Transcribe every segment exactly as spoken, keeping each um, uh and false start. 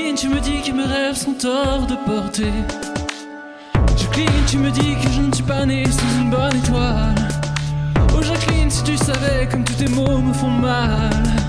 Jacqueline, tu me dis que mes rêves sont hors de portée. Jacqueline, tu me dis que je ne suis pas né sous une bonne étoile. Oh Jacqueline, si tu savais comme tous tes mots me font mal.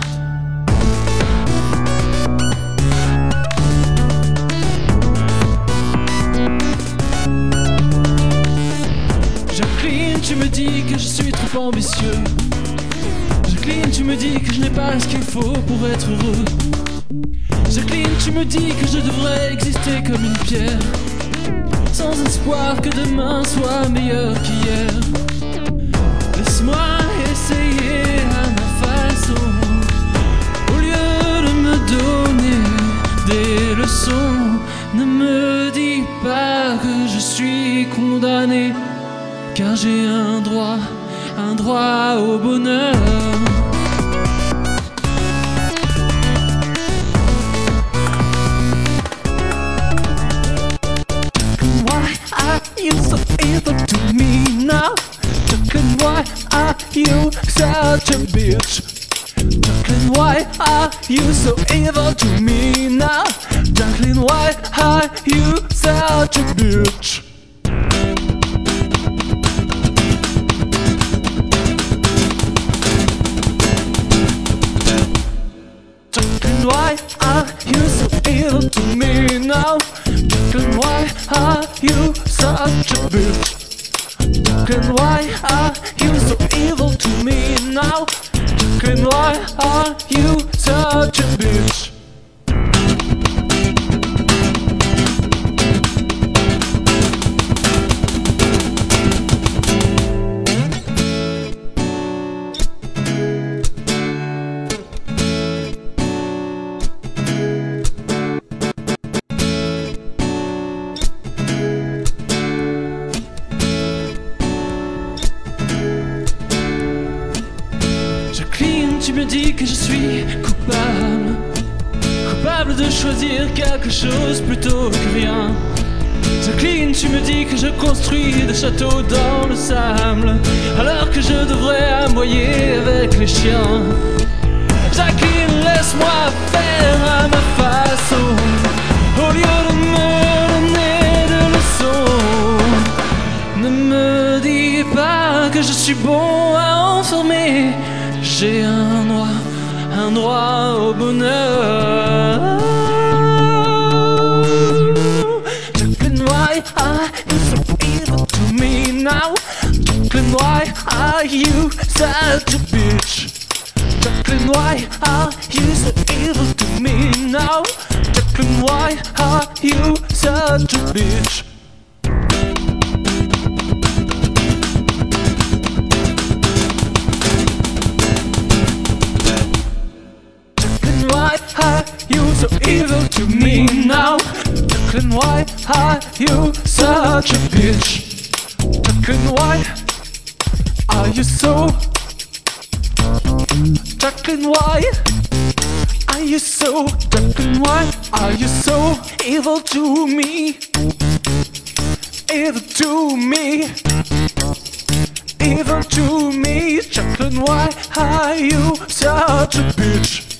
Jacqueline, tu me dis que je suis trop ambitieux. Jacqueline, tu me dis que je n'ai pas ce qu'il faut pour être heureux. Jacqueline, tu me dis que je devrais exister comme une pierre, sans espoir que demain soit meilleur qu'hier. Laisse-moi essayer à ma façon, au lieu de me donner des leçons. Ne me dis pas que je suis condamné, car j'ai un droit, un droit au bonheur. You so evil to me now. Jacqueline, why are you such a bitch? Jacqueline, why are you so evil to me now? Jacqueline, why are you such a bitch? Jacqueline, why are you so evil to me now? Jacqueline, why are you such a bitch? Jacqueline, why are you so evil to me now? Jacqueline, why are you such a bitch? Jacqueline, tu me dis que je suis coupable, coupable de choisir quelque chose plutôt que rien. Jacqueline, tu me dis que je construis des châteaux dans le sable, alors que je devrais aboyer avec les chiens. Jacqueline, laisse-moi faire à ma façon, au lieu de me donner de leçons. Ne me dis pas que je suis bon à enfermer. J'ai un droit, un droit au bonheur. Jacqueline, why are you so evil to me now? Jacqueline, why are you such a bitch? Jacqueline, why are you so evil to me now? Jacqueline, why are you such a bitch? Why are you so evil to me now? Jacqueline, why are you such a bitch? Jacqueline, why are you so? Jacqueline, why are you so? Jacqueline, why are you so evil to me? Evil to me, evil to me. Jacqueline, why are you such a bitch?